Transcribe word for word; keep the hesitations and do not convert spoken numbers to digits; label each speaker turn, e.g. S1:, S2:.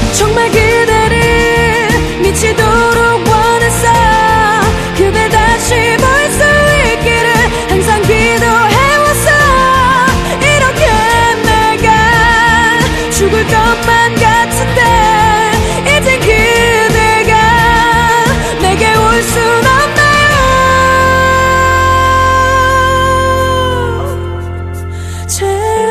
S1: 정말 그대를 미치도록 원했어. 그대 다시 볼 수 있기를 항상 기도해왔어. 이렇게 내가 죽을 것만 같은데 이젠 그대가 내게 올 순 없나요?